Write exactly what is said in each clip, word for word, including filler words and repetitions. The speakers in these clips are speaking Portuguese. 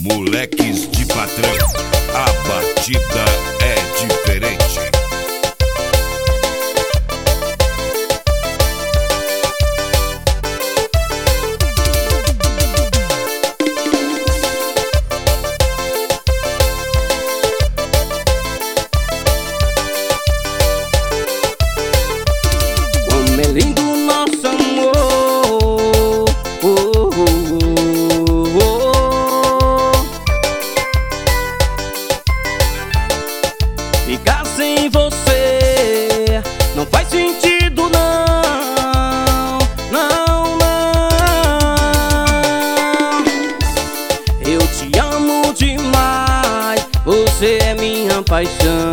Moleques de patrão, a batida é diferente. Como é lindo nosso amor, oh, oh, oh, oh. Ficar sem você não faz sentido, não, não, não. Eu te amo demais, você é minha paixão.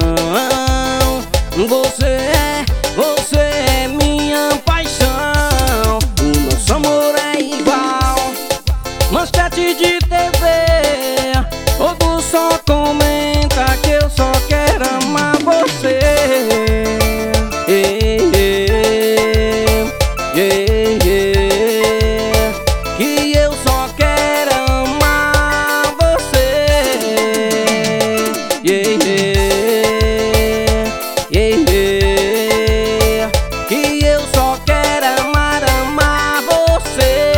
Você é, você é minha paixão. O nosso amor é igual manchete de T V, todo só comenta que eu só quero amar você. Yeah, yeah, yeah. Que eu só quero amar você. Yeah, yeah, yeah, yeah. Que eu só quero amar, amar você.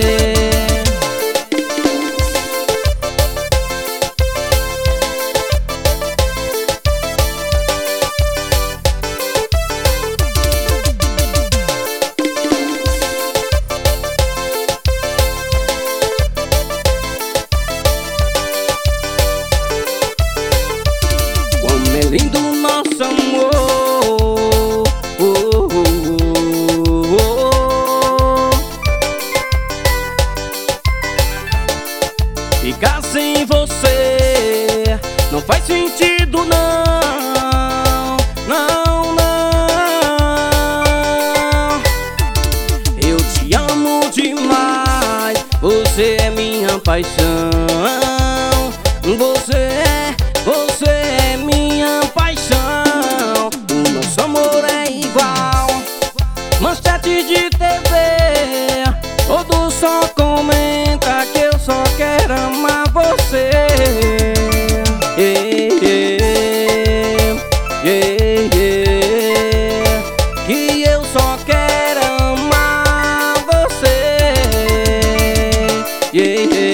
Como é lindo nosso amor, oh, oh, oh, oh. Ficar sem você não faz sentido, não, não, não. Eu te amo demais, você é minha paixão. Você é, você é minha paixão. O nosso amor é igual manchete de T V, todo só comenta que eu só quero amar você. Yeah, yeah, yeah. Que eu só quero amar você. Yeah, yeah.